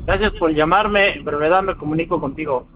Gracias por llamarme. En brevedad me comunico contigo.